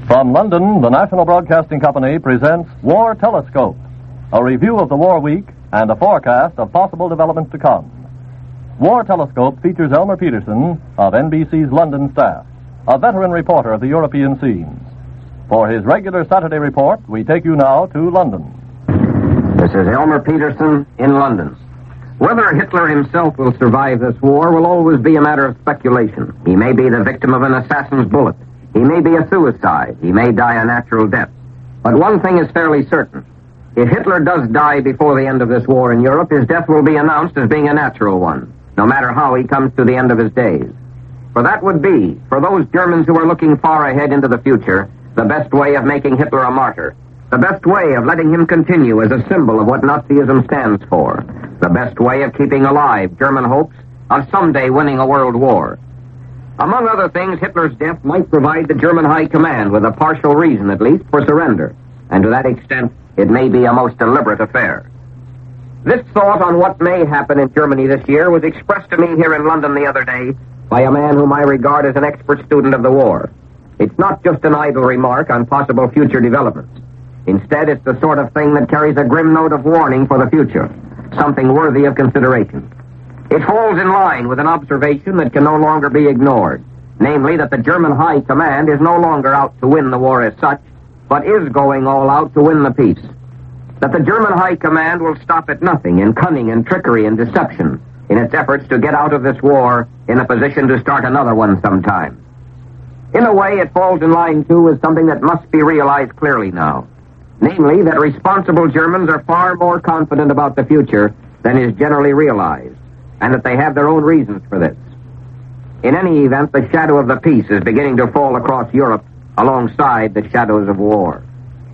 From London, the National Broadcasting Company presents War Telescope, a review of the war week and a forecast of possible developments to come. War Telescope features Elmer Peterson of NBC's London staff, a veteran reporter of the European scenes. For his regular Saturday report, we take you now to London. This is Elmer Peterson in London. Whether Hitler himself will survive this war will always be a matter of speculation. He may be the victim of an assassin's bullet. He may be a suicide. He may die a natural death. But one thing is fairly certain. If Hitler does die before the end of this war in Europe, his death will be announced as being a natural one, no matter how he comes to the end of his days. For that would be, for those Germans who are looking far ahead into the future, the best way of making Hitler a martyr. The best way of letting him continue as a symbol of what Nazism stands for. The best way of keeping alive German hopes of someday winning a world war. Among other things, Hitler's death might provide the German High Command with a partial reason, at least, for surrender. And to that extent, it may be a most deliberate affair. This thought on what may happen in Germany this year was expressed to me here in London the other day by a man whom I regard as an expert student of the war. It's not just an idle remark on possible future developments. Instead, it's the sort of thing that carries a grim note of warning for the future, something worthy of consideration. It falls in line with an observation that can no longer be ignored, namely that the German High Command is no longer out to win the war as such, but is going all out to win the peace. That the German High Command will stop at nothing in cunning and trickery and deception in its efforts to get out of this war in a position to start another one sometime. In a way, it falls in line, too, with something that must be realized clearly now. Namely, that responsible Germans are far more confident about the future than is generally realized, and that they have their own reasons for this. In any event, the shadow of the peace is beginning to fall across Europe alongside the shadows of war.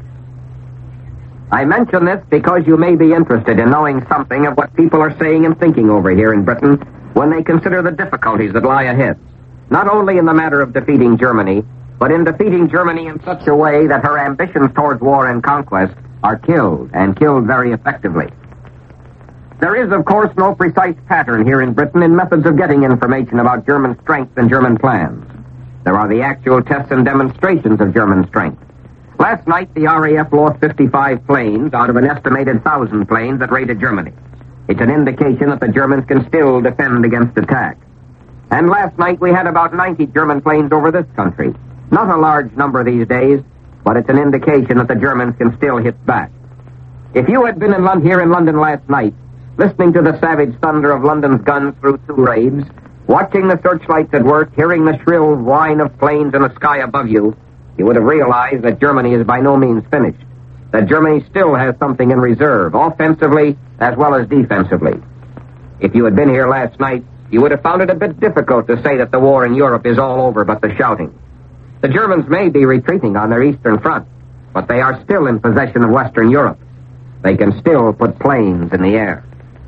I mention this because you may be interested in knowing something of what people are saying and thinking over here in Britain when they consider the difficulties that lie ahead, not only in the matter of defeating Germany, but in defeating Germany in such a way that her ambitions towards war and conquest are killed, and killed very effectively. There is, of course, no precise pattern here in Britain in methods of getting information about German strength and German plans. There are the actual tests and demonstrations of German strength. Last night, the RAF lost 55 planes out of an estimated 1,000 planes that raided Germany. It's an indication that the Germans can still defend against attack. And last night, we had about 90 German planes over this country. Not a large number these days, but it's an indication that the Germans can still hit back. If you had been here in London last night, listening to the savage thunder of London's guns through 2 raids, watching the searchlights at work, hearing the shrill whine of planes in the sky above you, you would have realized that Germany is by no means finished, that Germany still has something in reserve, offensively as well as defensively. If you had been here last night, you would have found it a bit difficult to say that the war in Europe is all over but the shouting. The Germans may be retreating on their eastern front, but they are still in possession of Western Europe. They can still put planes in the air.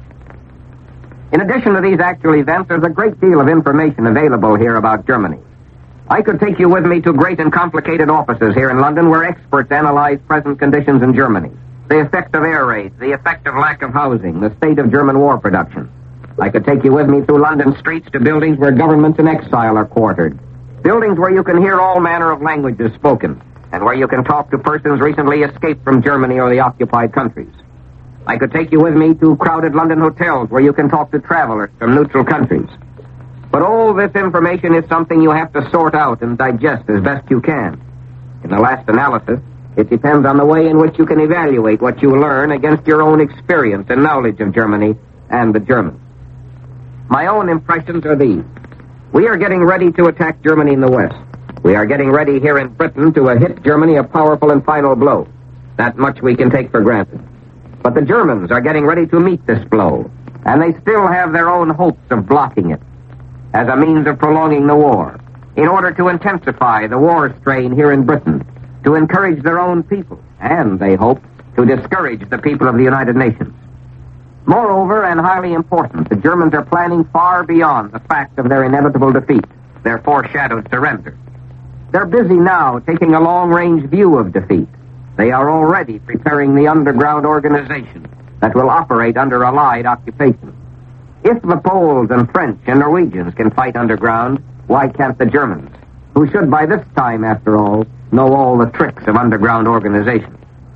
In addition to these actual events, there's a great deal of information available here about Germany. I could take you with me to great and complicated offices here in London where experts analyze present conditions in Germany, the effect of air raids, the effect of lack of housing, the state of German war production. I could take you with me through London streets to buildings where governments in exile are quartered, buildings where you can hear all manner of languages spoken, and where you can talk to persons recently escaped from Germany or the occupied countries. I could take you with me to crowded London hotels where you can talk to travelers from neutral countries. But all this information is something you have to sort out and digest as best you can. In the last analysis, it depends on the way in which you can evaluate what you learn against your own experience and knowledge of Germany and the Germans. My own impressions are these. We are getting ready to attack Germany in the West. We are getting ready here in Britain to hit Germany a powerful and final blow. That much we can take for granted. But the Germans are getting ready to meet this blow, and they still have their own hopes of blocking it as a means of prolonging the war, in order to intensify the war strain here in Britain, to encourage their own people, and, they hope, to discourage the people of the United Nations. Moreover, and highly important, the Germans are planning far beyond the fact of their inevitable defeat, their foreshadowed surrender. They're busy now taking a long-range view of defeat. They are already preparing the underground organization that will operate under Allied occupation. If the Poles and French and Norwegians can fight underground, why can't the Germans, who should by this time, after all, know all the tricks of underground organization.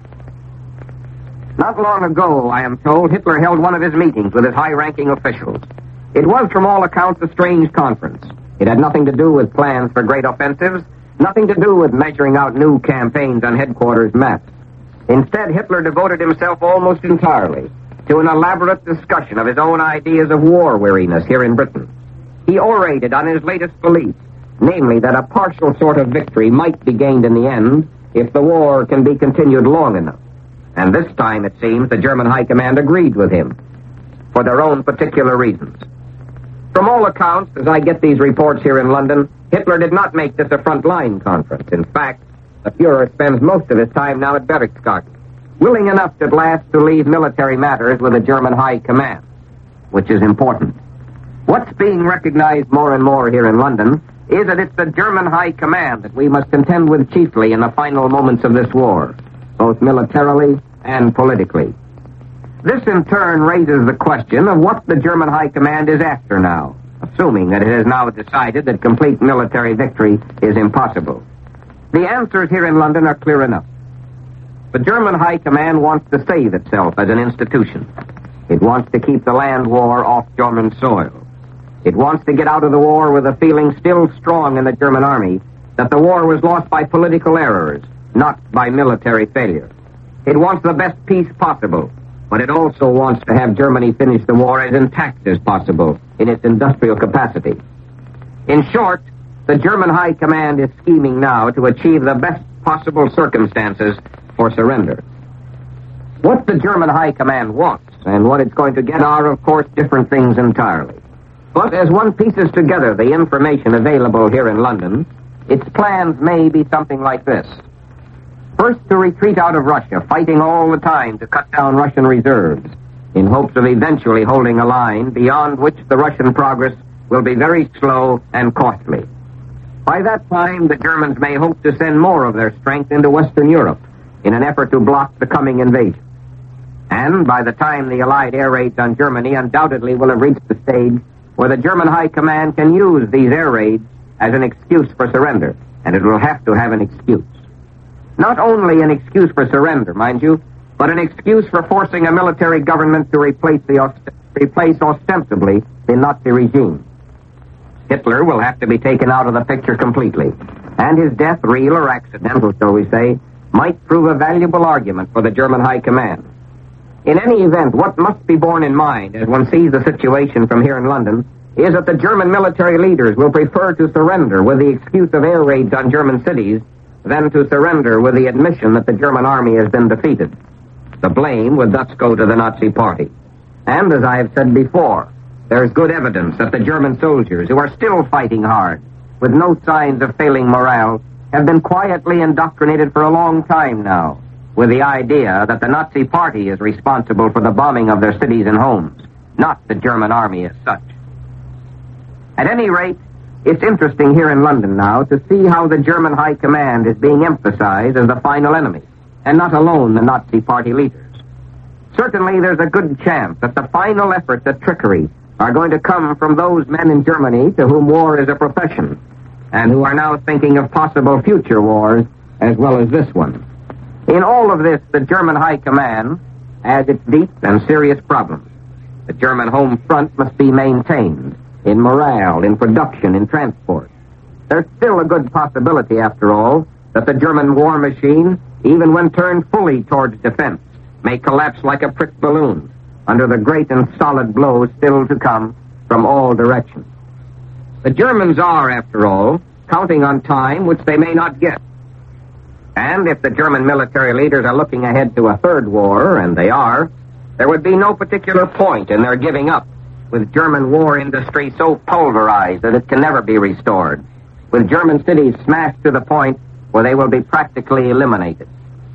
Not long ago, I am told, Hitler held one of his meetings with his high-ranking officials. It was, from all accounts, a strange conference. It had nothing to do with plans for great offensives, nothing to do with measuring out new campaigns on headquarters maps. Instead, Hitler devoted himself almost entirely to an elaborate discussion of his own ideas of war weariness here in Britain. He orated on his latest belief, namely that a partial sort of victory might be gained in the end if the war can be continued long enough. And this time, it seems, the German High Command agreed with him for their own particular reasons. From all accounts, as I get these reports here in London, Hitler did not make this a front-line conference. In fact, the Fuhrer spends most of his time now at Berchtesgaden, willing enough at last to leave military matters with the German High Command, which is important. What's being recognized more and more here in London is that it's the German High Command that we must contend with chiefly in the final moments of this war, both militarily and politically. This, in turn, raises the question of what the German High Command is after now, assuming that it has now decided that complete military victory is impossible. The answers here in London are clear enough. The German High Command wants to save itself as an institution. It wants to keep the land war off German soil. It wants to get out of the war with a feeling still strong in the German army that the war was lost by political errors, not by military failure. It wants the best peace possible, but it also wants to have Germany finish the war as intact as possible in its industrial capacity. In short, the German High Command is scheming now to achieve the best possible circumstances for surrender. What the German High Command wants and what it's going to get are, of course, different things entirely. But as one pieces together the information available here in London, its plans may be something like this. First, to retreat out of Russia, fighting all the time to cut down Russian reserves, in hopes of eventually holding a line beyond which the Russian progress will be very slow and costly. By that time, the Germans may hope to send more of their strength into Western Europe in an effort to block the coming invasion. And by the time the Allied air raids on Germany undoubtedly will have reached the stage where the German High Command can use these air raids as an excuse for surrender, and it will have to have an excuse. Not only an excuse for surrender, mind you, but an excuse for forcing a military government to replace ostensibly the Nazi regime. Hitler will have to be taken out of the picture completely, and his death, real or accidental, shall we say, might prove a valuable argument for the German High Command. In any event, what must be borne in mind as one sees the situation from here in London is that the German military leaders will prefer to surrender with the excuse of air raids on German cities than to surrender with the admission that the German army has been defeated. The blame would thus go to the Nazi Party. And as I have said before, there is good evidence that the German soldiers, who are still fighting hard, with no signs of failing morale, have been quietly indoctrinated for a long time now, with the idea that the Nazi Party is responsible for the bombing of their cities and homes, not the German army as such. At any rate, it's interesting here in London now to see how the German High Command is being emphasized as the final enemy, and not alone the Nazi Party leaders. Certainly there's a good chance that the final efforts at trickery are going to come from those men in Germany to whom war is a profession, and who are now thinking of possible future wars as well as this one. In all of this, the German High Command has its deep and serious problems. The German home front must be maintained in morale, in production, in transport. There's still a good possibility, after all, that the German war machine, even when turned fully towards defense, may collapse like a pricked balloon under the great and solid blows still to come from all directions. The Germans are, after all, counting on time which they may not get. And if the German military leaders are looking ahead to a third war, and they are, there would be no particular point in their giving up, with German war industry so pulverized that it can never be restored, with German cities smashed to the point where they will be practically eliminated.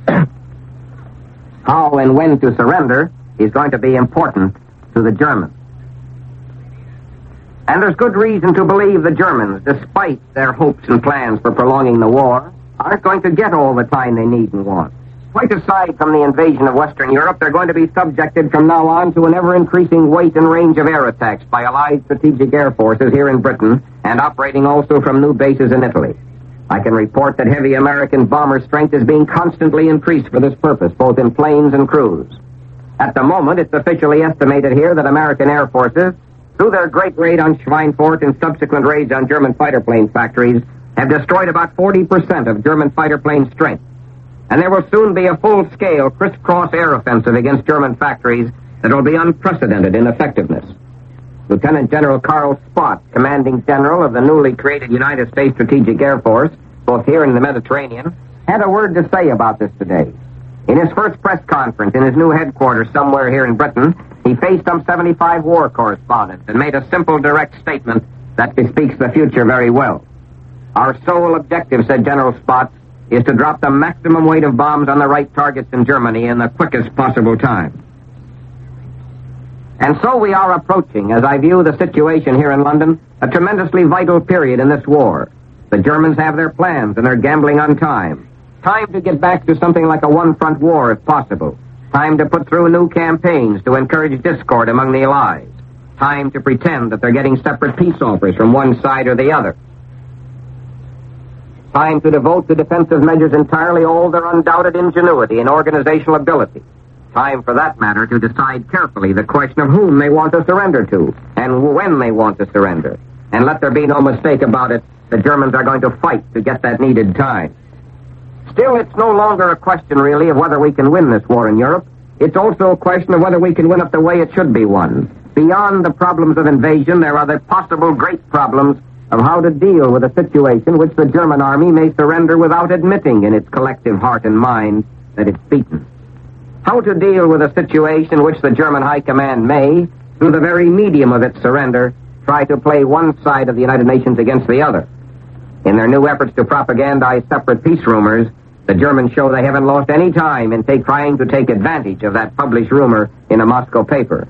How and when to surrender is going to be important to the Germans. And there's good reason to believe the Germans, despite their hopes and plans for prolonging the war, aren't going to get all the time they need and want. Quite aside from the invasion of Western Europe, they're going to be subjected from now on to an ever-increasing weight and range of air attacks by Allied strategic air forces here in Britain and operating also from new bases in Italy. I can report that heavy American bomber strength is being constantly increased for this purpose, both in planes and crews. At the moment, it's officially estimated here that American air forces, through their great raid on Schweinfurt and subsequent raids on German fighter plane factories, have destroyed about 40% of German fighter plane strength. And there will soon be a full-scale crisscross air offensive against German factories that will be unprecedented in effectiveness. Lieutenant General Carl Spaatz, commanding general of the newly created United States Strategic Air Force, both here and in the Mediterranean, had a word to say about this today. In his first press conference in his new headquarters somewhere here in Britain, he faced some 75 war correspondents and made a simple, direct statement that bespeaks the future very well. Our sole objective, said General Spaatz, is to drop the maximum weight of bombs on the right targets in Germany in the quickest possible time. And so we are approaching, as I view the situation here in London, a tremendously vital period in this war. The Germans have their plans and are gambling on time. Time to get back to something like a one-front war if possible. Time to put through new campaigns to encourage discord among the Allies. Time to pretend that they're getting separate peace offers from one side or the other. Time to devote to defensive measures entirely all their undoubted ingenuity and organizational ability. Time, for that matter, to decide carefully the question of whom they want to surrender to and when they want to surrender. And let there be no mistake about it, the Germans are going to fight to get that needed time. Still, it's no longer a question, really, of whether we can win this war in Europe. It's also a question of whether we can win it the way it should be won. Beyond the problems of invasion, there are the possible great problems of how to deal with a situation which the German army may surrender without admitting in its collective heart and mind that it's beaten. How to deal with a situation which the German High Command may, through the very medium of its surrender, try to play one side of the United Nations against the other. In their new efforts to propagandize separate peace rumors, the Germans show they haven't lost any time in trying to take advantage of that published rumor in a Moscow paper.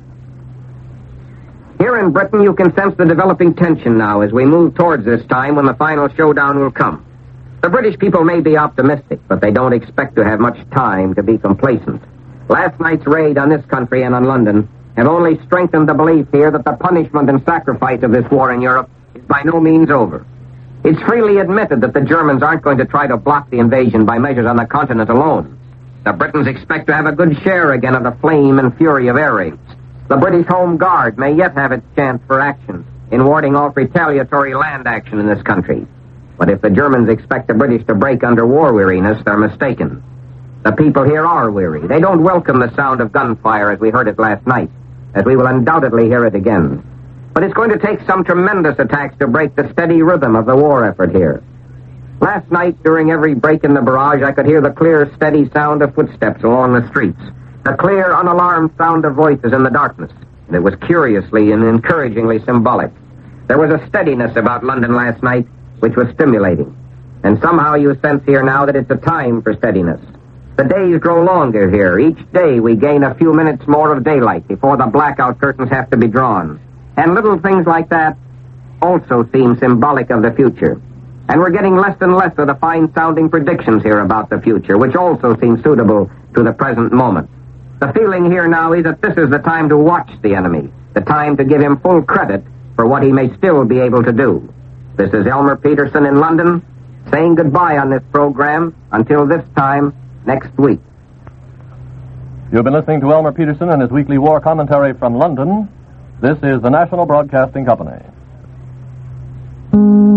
Here in Britain, you can sense the developing tension now as we move towards this time when the final showdown will come. The British people may be optimistic, but they don't expect to have much time to be complacent. Last night's raid on this country and on London have only strengthened the belief here that the punishment and sacrifice of this war in Europe is by no means over. It's freely admitted that the Germans aren't going to try to block the invasion by measures on the continent alone. The Britons expect to have a good share again of the flame and fury of air raids. The British Home Guard may yet have its chance for action in warding off retaliatory land action in this country. But if the Germans expect the British to break under war weariness, they're mistaken. The people here are weary. They don't welcome the sound of gunfire as we heard it last night, as we will undoubtedly hear it again. But it's going to take some tremendous attacks to break the steady rhythm of the war effort here. Last night, during every break in the barrage, I could hear the clear, steady sound of footsteps along the streets, the clear, unalarmed sound of voices in the darkness, and it was curiously and encouragingly symbolic. There was a steadiness about London last night which was stimulating, and somehow you sense here now that it's a time for steadiness. The days grow longer here. Each day we gain a few minutes more of daylight before the blackout curtains have to be drawn. And little things like that also seem symbolic of the future. And we're getting less and less of the fine-sounding predictions here about the future, which also seem suitable to the present moment. The feeling here now is that this is the time to watch the enemy, the time to give him full credit for what he may still be able to do. This is Elmer Peterson in London, saying goodbye on this program until this time next week. You've been listening to Elmer Peterson and his weekly war commentary from London. This is the National Broadcasting Company.